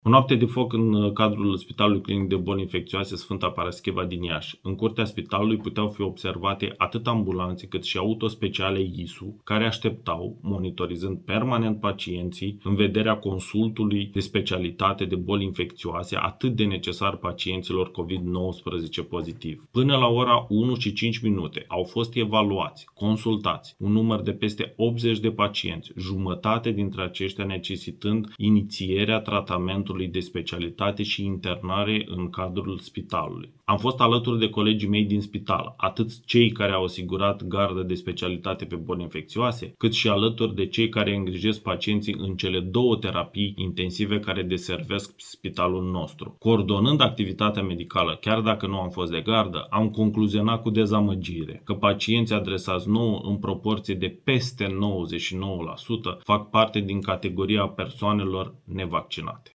O noapte de foc în cadrul Spitalului Clinic de Boli Infecțioase Sfânta Parascheva din Iași. În curtea spitalului puteau fi observate atât ambulanțe cât și autospeciale ISU, care așteptau, monitorizând permanent pacienții în vederea consultului de specialitate de boli infecțioase atât de necesar pacienților COVID-19 pozitiv. Până la ora 1 și 5 minute au fost evaluați, consultați un număr de peste 80 de pacienți, jumătate dintre aceștia necesitând inițierea tratamentului de specialitate și internare în cadrul spitalului. Am fost alături de colegii mei din spital, atât cei care au asigurat gardă de specialitate pe boli infecțioase, cât și alături de cei care îngrijesc pacienții în cele două terapii intensive care deservesc spitalul nostru. Coordonând activitatea medicală, chiar dacă nu am fost de gardă, am concluzionat cu dezamăgire că pacienții adresați nouă în proporție de peste 99% fac parte din categoria persoanelor nevaccinate.